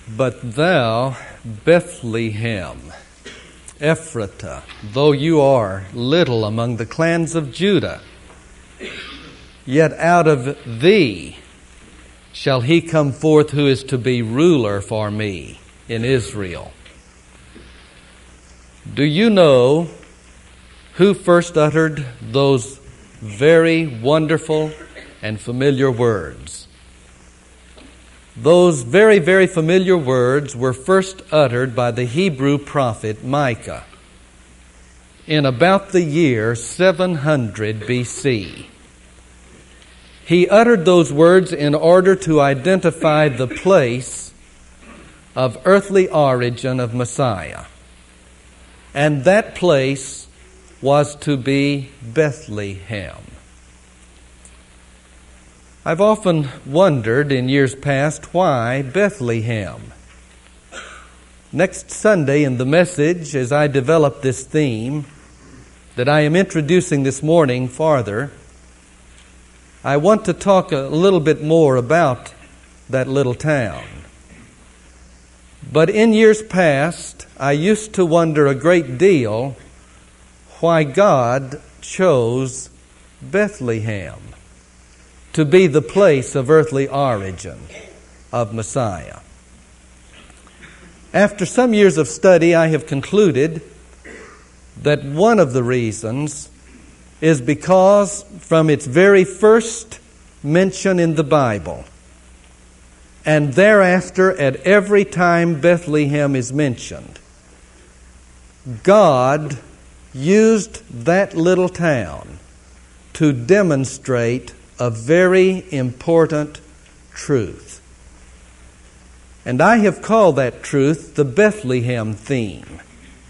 But thou, Bethlehem, Ephratah, though you are little among the clans of Judah, yet out of thee shall he come forth who is to be ruler for me in Israel. Do you know who first uttered those very wonderful and familiar words? Those very, very familiar words were first uttered by the Hebrew prophet Micah in about the year 700 BC. He uttered those words in order to identify the place of earthly origin of Messiah. And that place was to be Bethlehem. I've often wondered in years past, why Bethlehem? Next Sunday in the message, as I develop this theme that I am introducing this morning farther, I want to talk a little bit more about that little town. But in years past, I used to wonder a great deal why God chose Bethlehem to be the place of earthly origin of Messiah. After some years of study, I have concluded that one of the reasons is because from its very first mention in the Bible, and thereafter at every time Bethlehem is mentioned, God used that little town to demonstrate a very important truth. And I have called that truth the Bethlehem theme.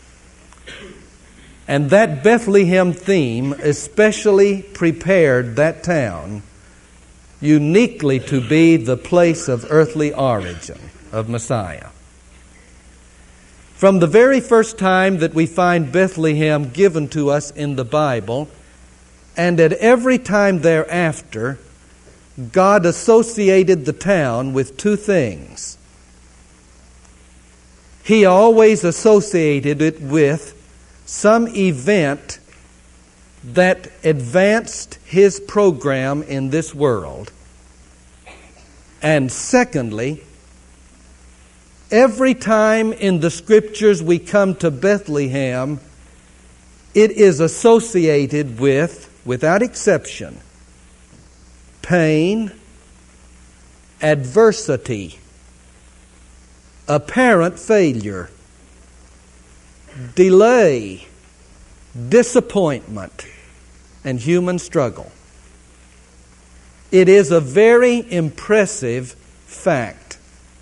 And that Bethlehem theme especially prepared that town uniquely to be the place of earthly origin of Messiah. From the very first time that we find Bethlehem given to us in the Bible, and at every time thereafter, God associated the town with two things. He always associated it with some event that advanced His program in this world. And secondly, every time in the Scriptures we come to Bethlehem, it is associated with, without exception, pain, adversity, apparent failure, delay, disappointment, and human struggle. It is a very impressive fact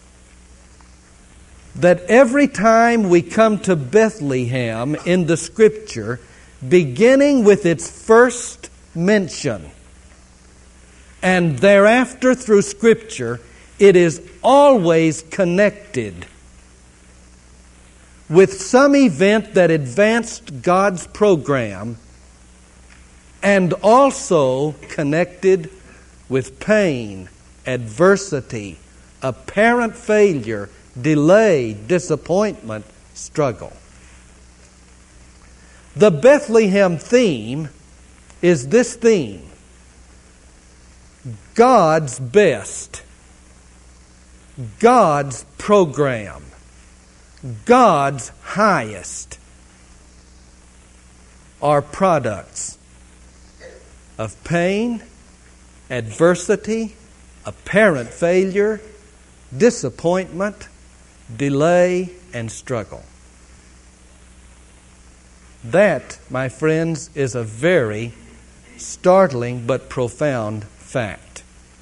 that every time we come to Bethlehem in the Scripture, beginning with its first mention, and thereafter through Scripture, it is always connected with some event that advanced God's program, and also connected with pain, adversity, apparent failure, delay, disappointment, struggle. The Bethlehem theme is this theme: God's best, God's program, God's highest are products of pain, adversity, apparent failure, disappointment, delay, and struggle. That, my friends, is a very startling but profound fact.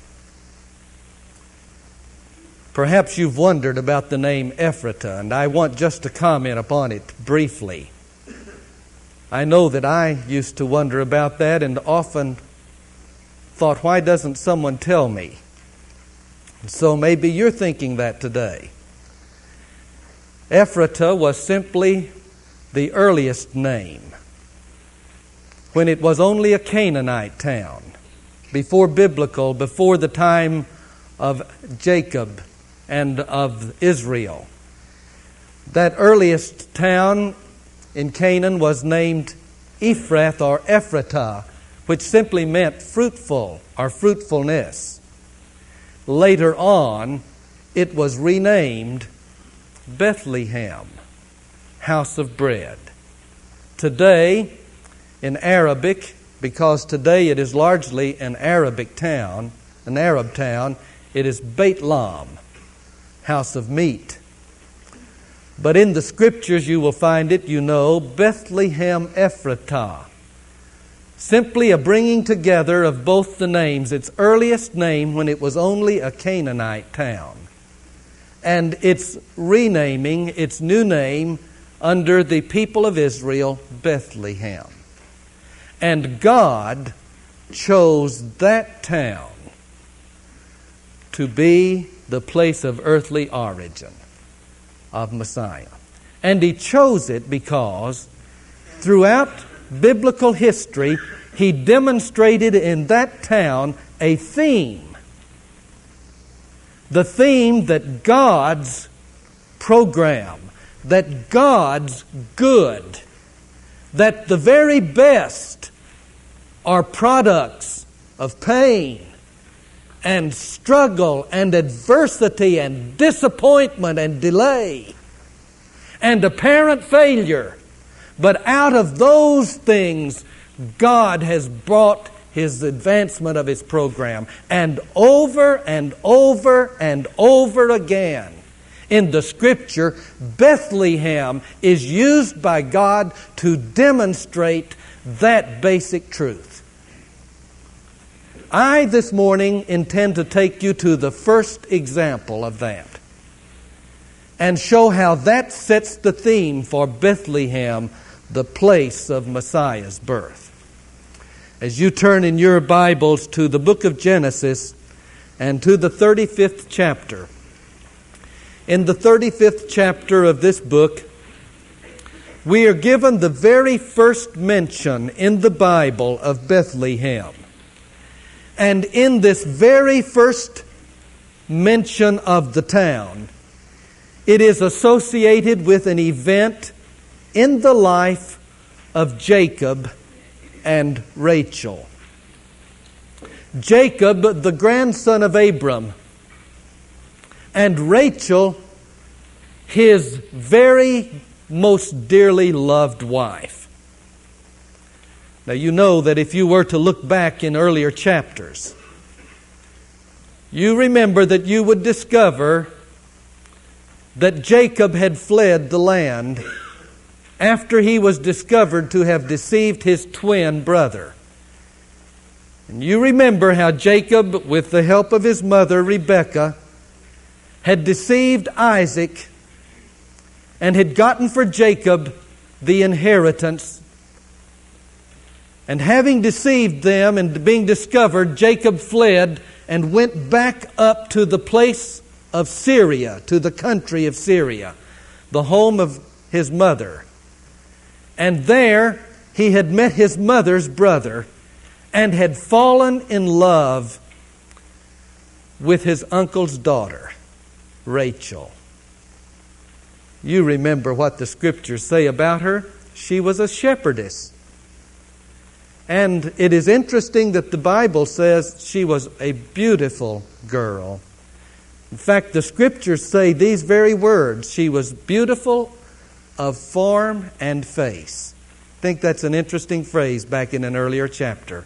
Perhaps you've wondered about the name Ephratah, and I want just to comment upon it briefly. I know that I used to wonder about that and often thought, why doesn't someone tell me? So maybe you're thinking that today. Ephratah was simply the earliest name, when it was only a Canaanite town, before the time of Jacob and of Israel. That earliest town in Canaan was named Ephrath or Ephratah, which simply meant fruitful or fruitfulness. Later on, it was renamed Bethlehem, house of bread. Today, in Arabic, because today it is largely an Arabic town, an Arab town, it is Beit Lam, house of meat. But in the Scriptures you will find it, Bethlehem Ephratah. Simply a bringing together of both the names, its earliest name when it was only a Canaanite town, and its renaming, its new name, under the people of Israel, Bethlehem. And God chose that town to be the place of earthly origin of Messiah. And He chose it because throughout biblical history, He demonstrated in that town a theme. The theme that God's program, that God's good, that the very best are products of pain and struggle and adversity and disappointment and delay and apparent failure. But out of those things, God has brought His advancement of His program. And over and over and over again in the Scripture, Bethlehem is used by God to demonstrate that basic truth. I, this morning, intend to take you to the first example of that and show how that sets the theme for Bethlehem, the place of Messiah's birth. As you turn in your Bibles to the book of Genesis and to the 35th chapter, in the 35th chapter of this book, we are given the very first mention in the Bible of Bethlehem. And in this very first mention of the town, it is associated with an event in the life of Jacob and Rachel. Jacob, the grandson of Abram, and Rachel, his very most dearly loved wife. Now you know that if you were to look back in earlier chapters, you remember that you would discover that Jacob had fled the land after he was discovered to have deceived his twin brother. And you remember how Jacob, with the help of his mother Rebekah, had deceived Isaac and had gotten for Jacob the inheritance. And having deceived them and being discovered, Jacob fled and went back up to the place of Syria, to the country of Syria, the home of his mother. And there he had met his mother's brother and had fallen in love with his uncle's daughter, Rachel. You remember what the Scriptures say about her. She was a shepherdess. And it is interesting that the Bible says she was a beautiful girl. In fact, the Scriptures say these very words: she was beautiful of form and face. I think that's an interesting phrase back in an earlier chapter.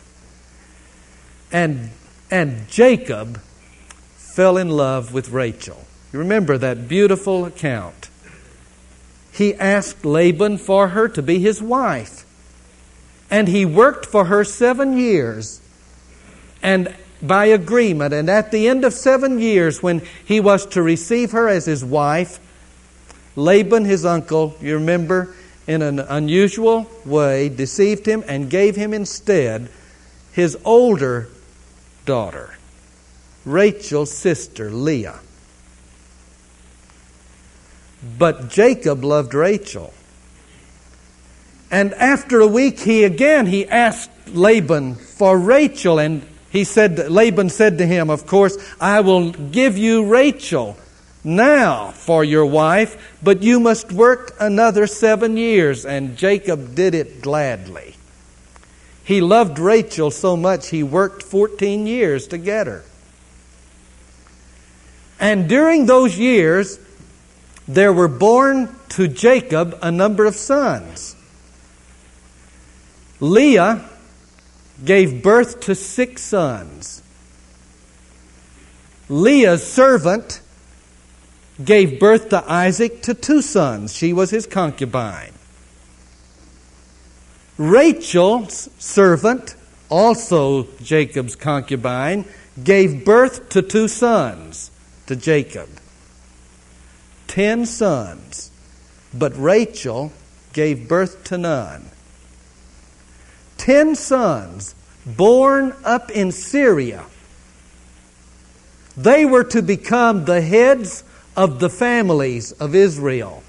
And Jacob fell in love with Rachel. You remember that beautiful account. He asked Laban for her to be his wife. And he worked for her 7 years. And by agreement, and at the end of 7 years, when he was to receive her as his wife, Laban, his uncle, you remember, in an unusual way, deceived him and gave him instead his older daughter, Rachel's sister, Leah. But Jacob loved Rachel. And after a week, he asked Laban for Rachel. And Laban said to him, of course, I will give you Rachel now for your wife, but you must work another 7 years. And Jacob did it gladly. He loved Rachel so much he worked 14 years to get her. And during those years, there were born to Jacob a number of sons. Leah gave birth to 6 sons. Leah's servant gave birth to Isaac to 2 sons. She was his concubine. Rachel's servant, also Jacob's concubine, gave birth to 2 sons to Jacob. 10 sons, but Rachel gave birth to none. 10 sons born up in Syria. They were to become the heads of the families of Israel.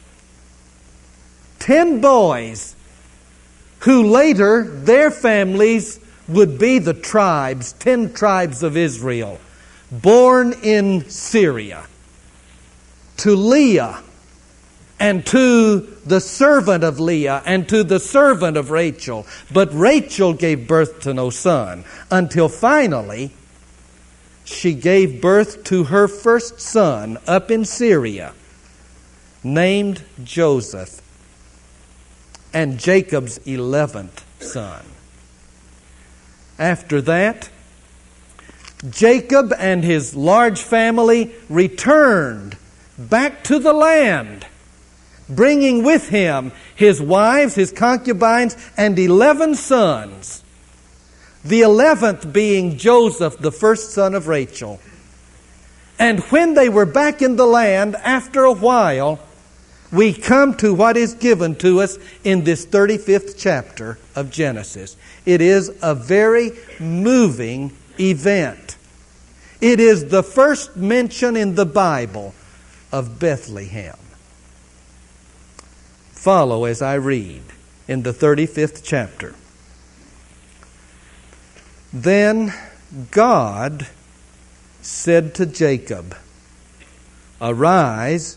10 boys who later their families would be the tribes, 10 tribes of Israel, born in Syria. To Leah, and to the servant of Leah, and to the servant of Rachel. But Rachel gave birth to no son, until finally she gave birth to her first son up in Syria, named Joseph, and Jacob's 11th son. After that, Jacob and his large family returned back to the land, bringing with him his wives, his concubines, and 11 sons. The 11th being Joseph, the first son of Rachel. And when they were back in the land, after a while, we come to what is given to us in this 35th chapter of Genesis. It is a very moving event. It is the first mention in the Bible of Bethlehem. Follow as I read in the 35th chapter. Then God said to Jacob, "Arise,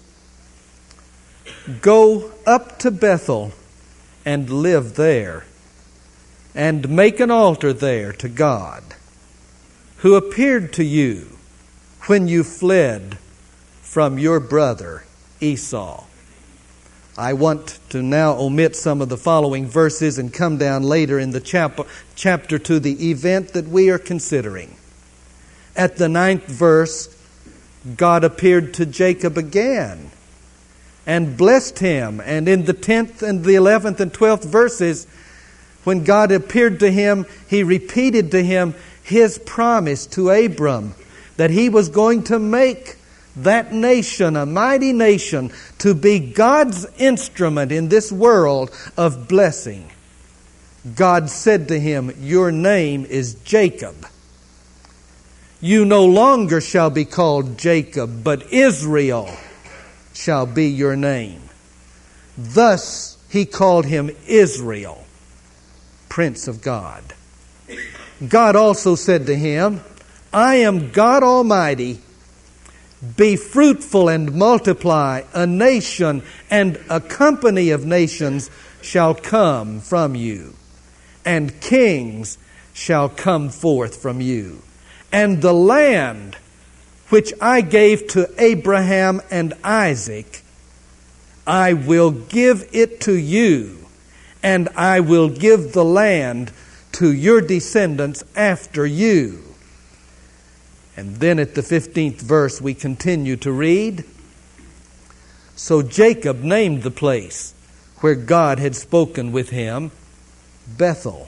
go up to Bethel and live there, and make an altar there to God, who appeared to you when you fled from your brother Esau." I want to now omit some of the following verses and come down later in the chapter to the event that we are considering. At the 9th verse, God appeared to Jacob again and blessed him. And in the 10th and the 11th and 12th verses, when God appeared to him, He repeated to him His promise to Abram that He was going to make that nation, a mighty nation, to be God's instrument in this world of blessing. God said to him, "Your name is Jacob. You no longer shall be called Jacob, but Israel shall be your name." Thus He called him Israel, Prince of God. God also said to him, "I am God Almighty. Be fruitful and multiply. A nation and a company of nations shall come from you, and kings shall come forth from you. And the land which I gave to Abraham and Isaac, I will give it to you, and I will give the land to your descendants after you." And then at the 15th verse we continue to read, "So Jacob named the place where God had spoken with him Bethel.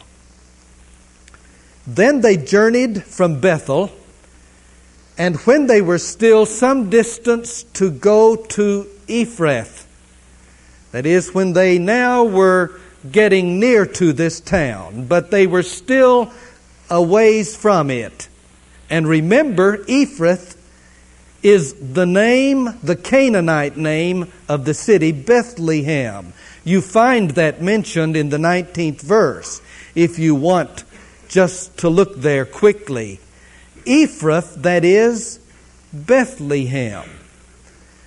Then they journeyed from Bethel, and when they were still some distance to go to Ephrath," that is, when they now were getting near to this town, but they were still a ways from it. And remember, Ephrath is the name, the Canaanite name of the city Bethlehem. You find that mentioned in the 19th verse, if you want just to look there quickly. Ephrath, that is Bethlehem.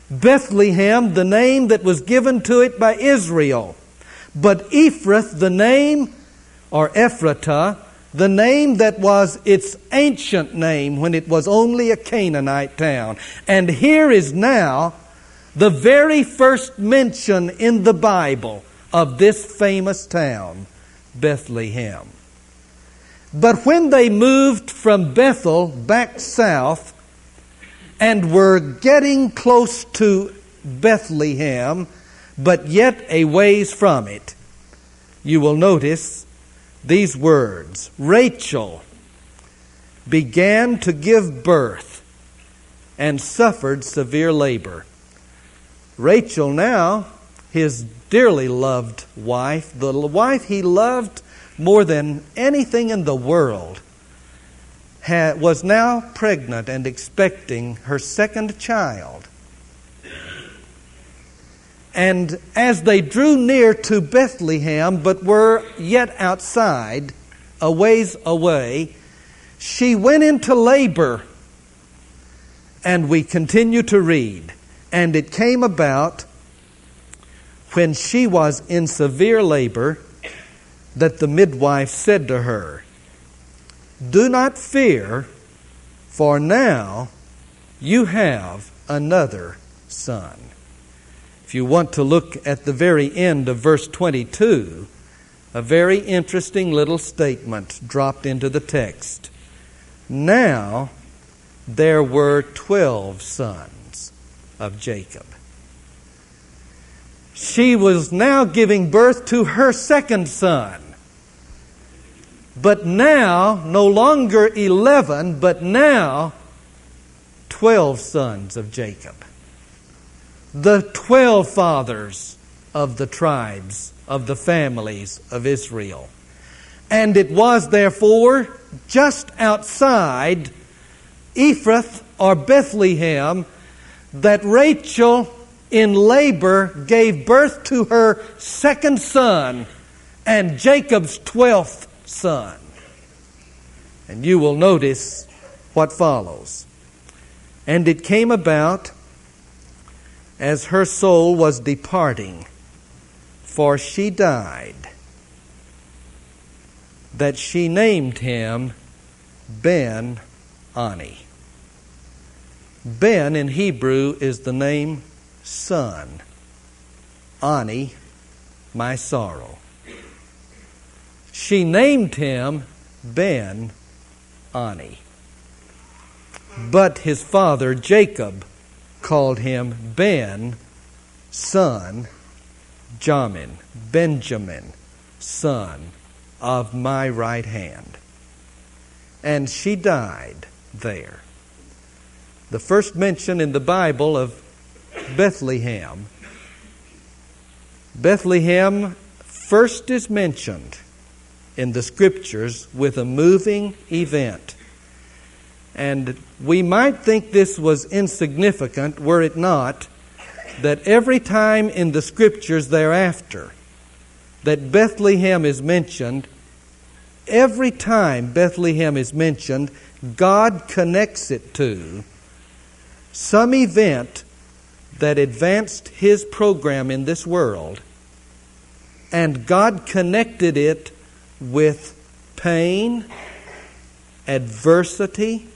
Bethlehem, the name that was given to it by Israel. But Ephrath, the name, or Ephratah, the name that was its ancient name when it was only a Canaanite town. And here is now the very first mention in the Bible of this famous town, Bethlehem. But when they moved from Bethel back south and were getting close to Bethlehem, but yet a ways from it, you will notice these words: Rachel began to give birth and suffered severe labor. Rachel now, his dearly loved wife, the wife he loved more than anything in the world, was now pregnant and expecting her second child. And as they drew near to Bethlehem, but were yet outside, a ways away, she went into labor. And we continue to read. And it came about, when she was in severe labor, that the midwife said to her, "Do not fear, for now you have another son." If you want to look at the very end of verse 22, a very interesting little statement dropped into the text. Now there were 12 sons of Jacob. She was now giving birth to her second son. But now, no longer 11, but now 12 sons of Jacob. The 12 fathers of the tribes, of the families of Israel. And it was therefore just outside Ephrath or Bethlehem that Rachel in labor gave birth to her second son and Jacob's 12th son. And you will notice what follows. And it came about, as her soul was departing, for she died, that she named him Ben-Ani. Ben in Hebrew is the name son. Ani, my sorrow. She named him Ben-Ani. But his father Jacob called him Ben, son, Jamin, Benjamin, son of my right hand. And she died there. The first mention in the Bible of Bethlehem. Bethlehem first is mentioned in the Scriptures with a moving event. And we might think this was insignificant were it not that every time in the Scriptures thereafter that Bethlehem is mentioned, every time Bethlehem is mentioned, God connects it to some event that advanced His program in this world, and God connected it with pain, adversity,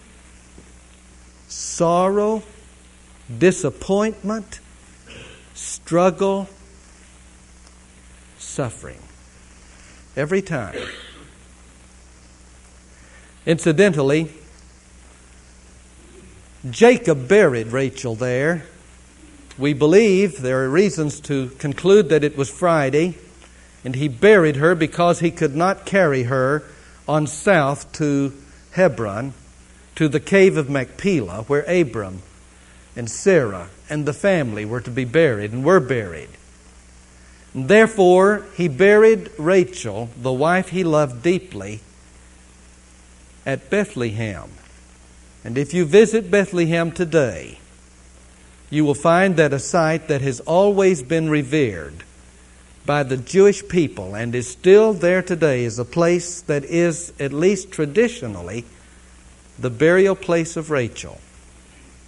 sorrow, disappointment, struggle, suffering. Every time. Incidentally, Jacob buried Rachel there. We believe there are reasons to conclude that it was Friday, and he buried her because he could not carry her on south to Hebron, to the cave of Machpelah, where Abram and Sarah and the family were to be buried and were buried. And therefore, he buried Rachel, the wife he loved deeply, at Bethlehem. And if you visit Bethlehem today, you will find that a site that has always been revered by the Jewish people and is still there today is a place that is, at least traditionally, the burial place of Rachel.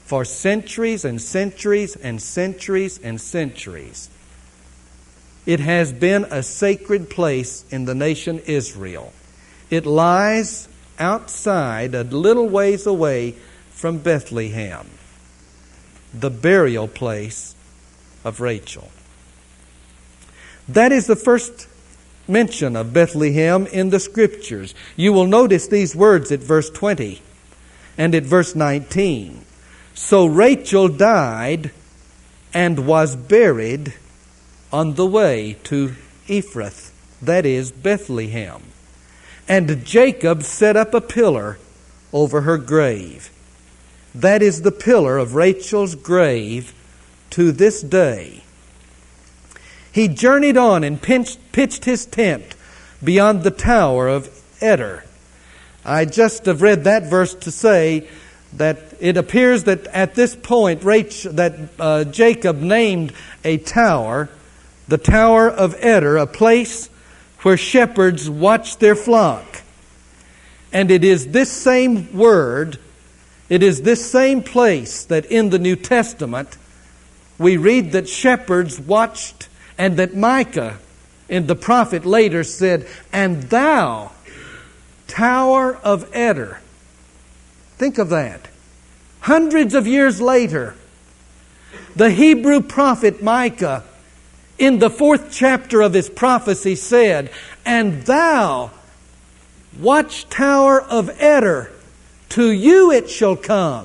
for centuries and centuries and centuries and centuries. It has been a sacred place in the nation Israel. It lies outside, a little ways away from Bethlehem, the burial place of Rachel. That is the first mention of Bethlehem in the Scriptures. You will notice these words at verse 20 and at verse 19. So Rachel died and was buried on the way to Ephrath, that is Bethlehem. And Jacob set up a pillar over her grave. That is the pillar of Rachel's grave to this day. He journeyed on and pitched his tent beyond the tower of Eder. I just have read that verse to say that it appears that at this point Jacob named a tower, the Tower of Eder, a place where shepherds watch their flock. And it is this same word, it is this same place that in the New Testament we read that shepherds watched, and that Micah, and the prophet later said, "And thou, Tower of Eder." Think of that. Hundreds of years later, the Hebrew prophet Micah, in the 4th chapter of his prophecy, said, "And thou, watchtower of Eder, to you it shall come."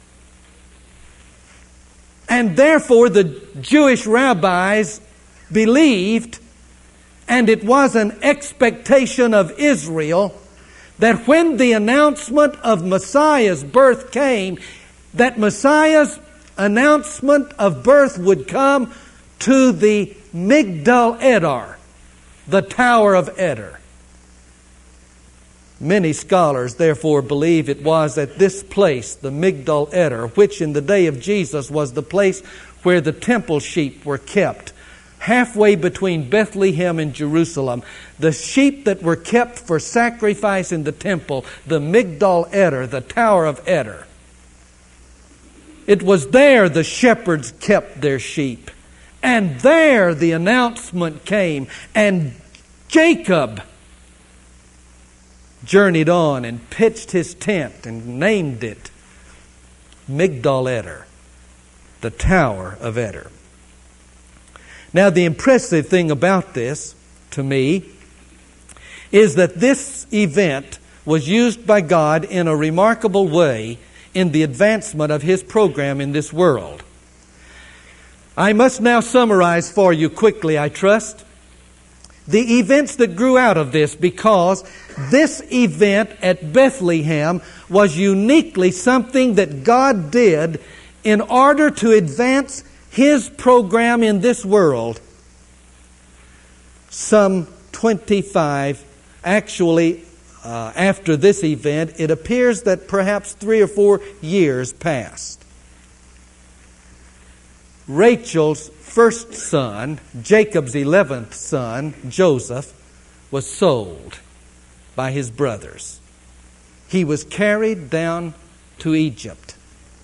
And therefore the Jewish rabbis believed, and it was an expectation of Israel, that when the announcement of Messiah's birth came, that Messiah's announcement of birth would come to the Migdal Eder, the Tower of Eder. Many scholars therefore believe it was at this place, the Migdal Eder, which in the day of Jesus was the place where the temple sheep were kept, halfway between Bethlehem and Jerusalem. The sheep that were kept for sacrifice in the temple, the Migdal Eder, the Tower of Eder. It was there the shepherds kept their sheep. And there the announcement came. And Jacob journeyed on and pitched his tent and named it Migdal Eder, the Tower of Eder. Now, the impressive thing about this, to me, is that this event was used by God in a remarkable way in the advancement of His program in this world. I must now summarize for you quickly, I trust, the events that grew out of this, because this event at Bethlehem was uniquely something that God did in order to advance His program in this world. Some 25, after this event, it appears that perhaps 3 or 4 years passed. Rachel's first son, Jacob's 11th son, Joseph, was sold by his brothers. He was carried down to Egypt.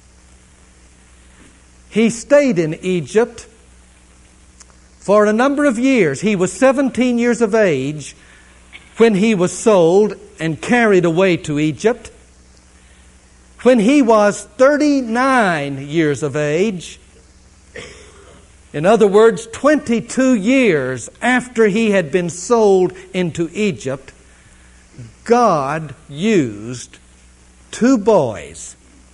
He stayed in Egypt for a number of years. He was 17 years of age when he was sold and carried away to Egypt. When he was 39 years of age, in other words, 22 years after he had been sold into Egypt, God used 2 boys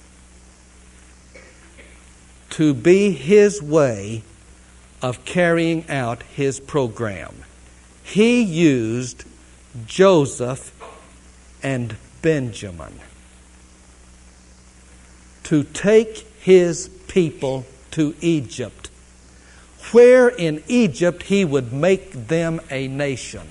to be His way of carrying out His program. He used Joseph and Benjamin to take His people to Egypt, where in Egypt He would make them a nation.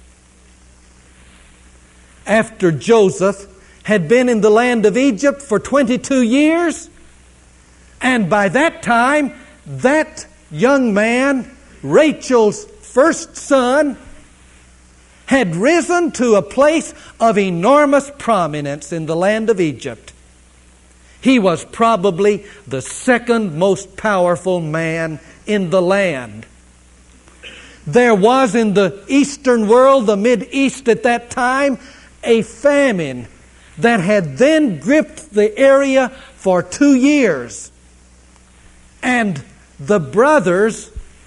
After Joseph had been in the land of Egypt for 22 years, and by that time, that young man, Rachel's first son, had risen to a place of enormous prominence in the land of Egypt. He was probably the second most powerful man in the land. There was in the Eastern world, the Mid-East at that time, a famine that had then gripped the area for 2 years. And the brothers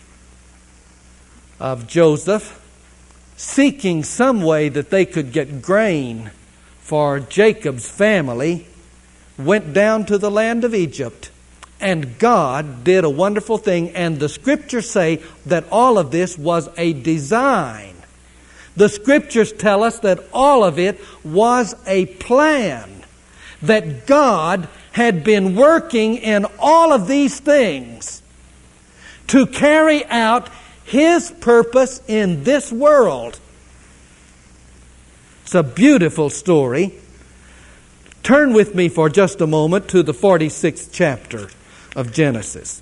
of Joseph, seeking some way that they could get grain for Jacob's family, went down to the land of Egypt. And God did a wonderful thing, and the Scriptures say that all of this was a design. The Scriptures tell us that all of it was a plan, that God had been working in all of these things to carry out His purpose in this world. It's a beautiful story. Turn with me for just a moment to the 46th chapter of Genesis.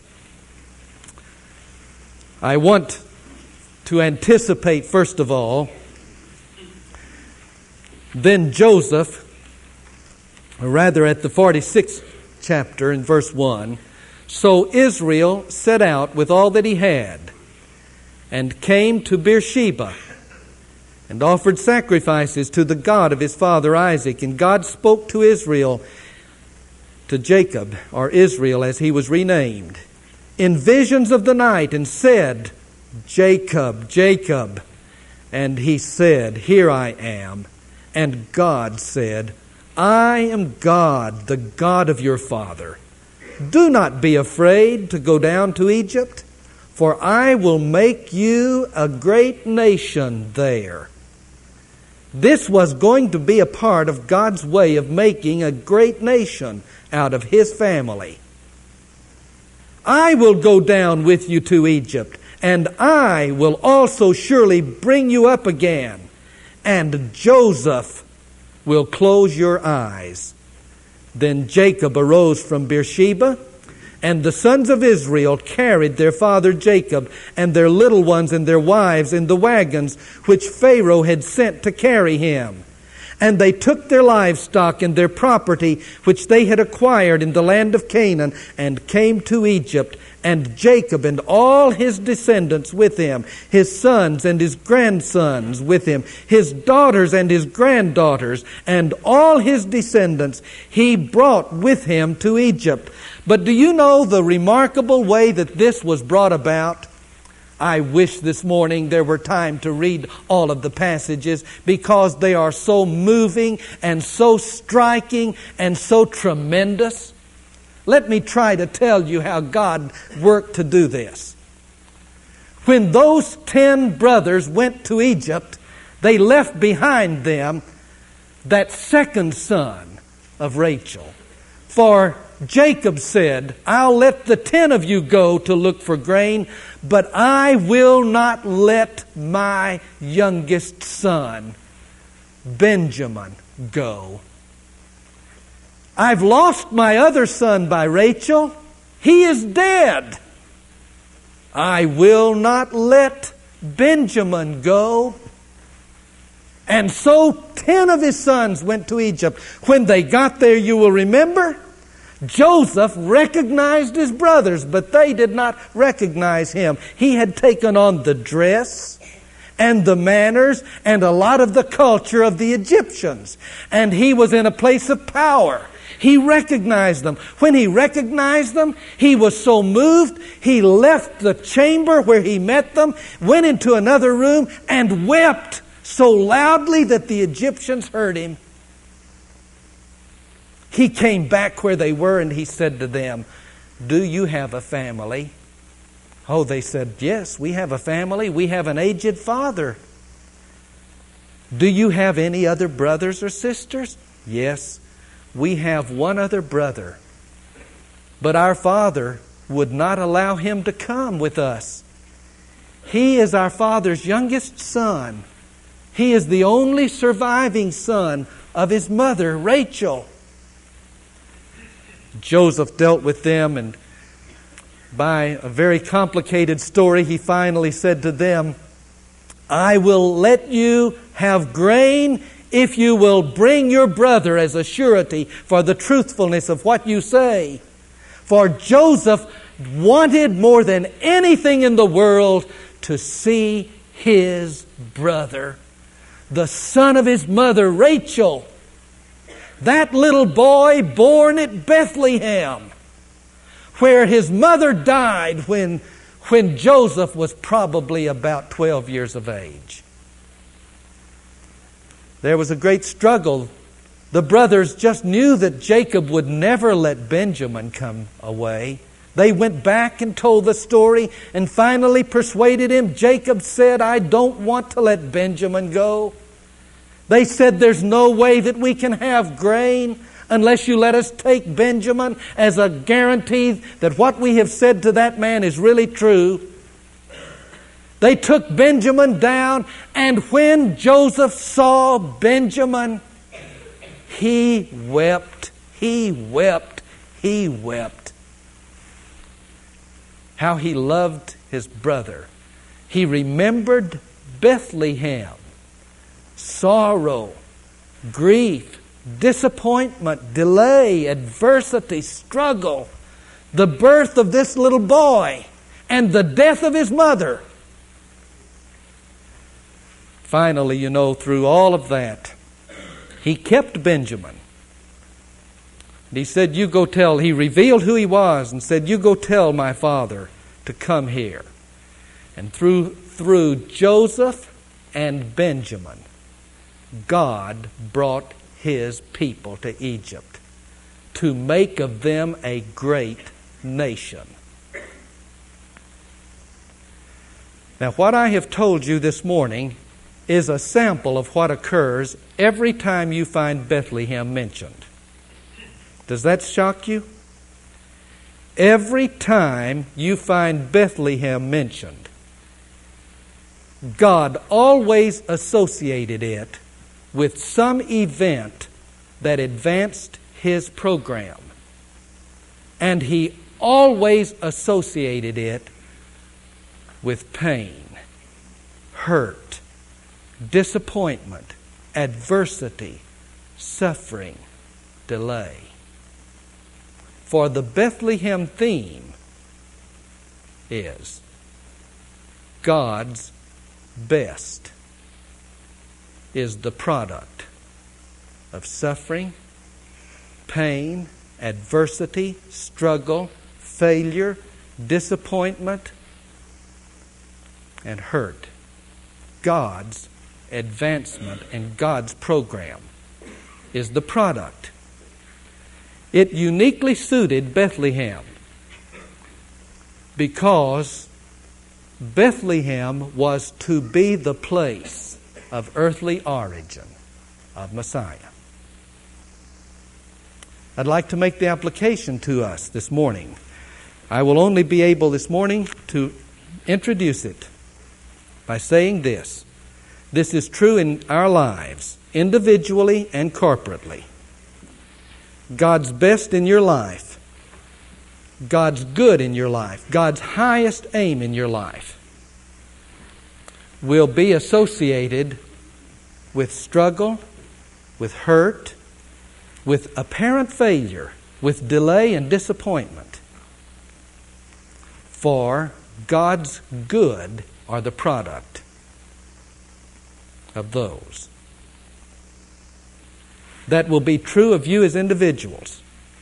I want to anticipate, first of all, then Joseph, or rather at the 46th chapter in verse 1, so Israel set out with all that he had, and came to Beersheba, and offered sacrifices to the God of his father Isaac. And God spoke to Israel, to Jacob, or Israel as he was renamed, in visions of the night, and said, Jacob, Jacob. And he said, Here I am. And God said, I am God, the God of your father. Do not be afraid to go down to Egypt, for I will make you a great nation there. This was going to be a part of God's way of making a great nation out of His family. I will go down with you to Egypt, and I will also surely bring you up again, and Joseph will close your eyes. Then Jacob arose from Beersheba, and the sons of Israel carried their father Jacob and their little ones and their wives in the wagons which Pharaoh had sent to carry him. And they took their livestock and their property which they had acquired in the land of Canaan, and came to Egypt. And Jacob and all his descendants with him, his sons and his grandsons with him, his daughters and his granddaughters, and all his descendants he brought with him to Egypt. But do you know the remarkable way that this was brought about? I wish this morning there were time to read all of the passages, because they are so moving and so striking and so tremendous. Let me try to tell you how God worked to do this. When those 10 brothers went to Egypt, they left behind them that second son of Rachel. For Jacob said, I'll let the 10 of you go to look for grain, but I will not let my youngest son, Benjamin, go. I've lost my other son by Rachel. He is dead. I will not let Benjamin go. And so 10 of his sons went to Egypt. When they got there, you will remember, Joseph recognized his brothers, but they did not recognize him. He had taken on the dress and the manners and a lot of the culture of the Egyptians. And he was in a place of power. He recognized them. When he recognized them, he was so moved, he left the chamber where he met them, went into another room, and wept so loudly that the Egyptians heard him. He came back where they were, and he said to them, do you have a family? Oh, they said, yes, we have a family. We have an aged father. Do you have any other brothers or sisters? Yes, we have one other brother. But our father would not allow him to come with us. He is our father's youngest son. He is the only surviving son of his mother, Rachel. Joseph dealt with them, and by a very complicated story, he finally said to them, I will let you have grain if you will bring your brother as a surety for the truthfulness of what you say. For Joseph wanted more than anything in the world to see his brother, the son of his mother, Rachel. That little boy born at Bethlehem, where his mother died when Joseph was probably about 12 years of age. There was a great struggle. The brothers just knew that Jacob would never let Benjamin come away. They went back and told the story and finally persuaded him. Jacob said, I don't want to let Benjamin go. They said, there's no way that we can have grain unless you let us take Benjamin as a guarantee that what we have said to that man is really true. They took Benjamin down, and when Joseph saw Benjamin, he wept, he wept, he wept. How he loved his brother. He remembered Bethlehem, sorrow, grief, disappointment, delay, adversity, struggle, the birth of this little boy, and the death of his mother. Finally, through all of that, he kept Benjamin. And he said, you go tell, he revealed who he was and said, you go tell my father to come here. And through Joseph and Benjamin, God brought his people to Egypt to make of them a great nation. Now, what I have told you this morning is a sample of what occurs every time you find Bethlehem mentioned. Does that shock you? Every time you find Bethlehem mentioned, God always associated it with some event that advanced His program. And He always associated it with pain, hurt, disappointment, adversity, suffering, delay. For the Bethlehem theme is God's best is the product of suffering, pain, adversity, struggle, failure, disappointment, and hurt. God's advancement and God's program is the product. It uniquely suited Bethlehem because Bethlehem was to be the place of earthly origin of Messiah. I'd like to make the application to us this morning. I will only be able this morning to introduce it by saying this. This is true in our lives, individually and corporately. God's best in your life, God's good in your life, God's highest aim in your life will be associated with struggle, with hurt, with apparent failure, with delay and disappointment. For God's good are the product of those. That will be true of you as individuals.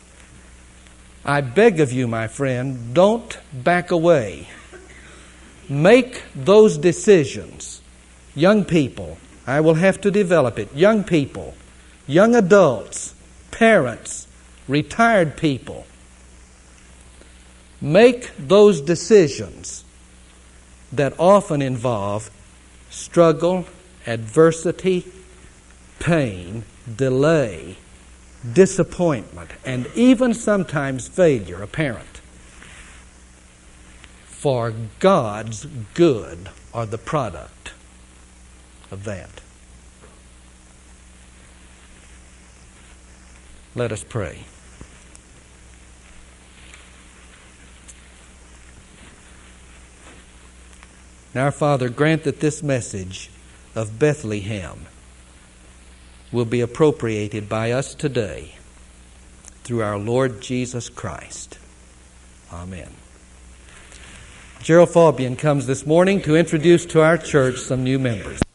I beg of you, my friend, don't back away. Make those decisions. Young people, I will have to develop it. Young people, young adults, parents, retired people. Make those decisions that often involve struggle, adversity, pain, delay, disappointment, and even sometimes failure apparent. For God's good are the product of that. Let us pray. Now, our Father, grant that this message of Bethlehem will be appropriated by us today through our Lord Jesus Christ. Amen. Gerald Fabian comes this morning to introduce to our church some new members.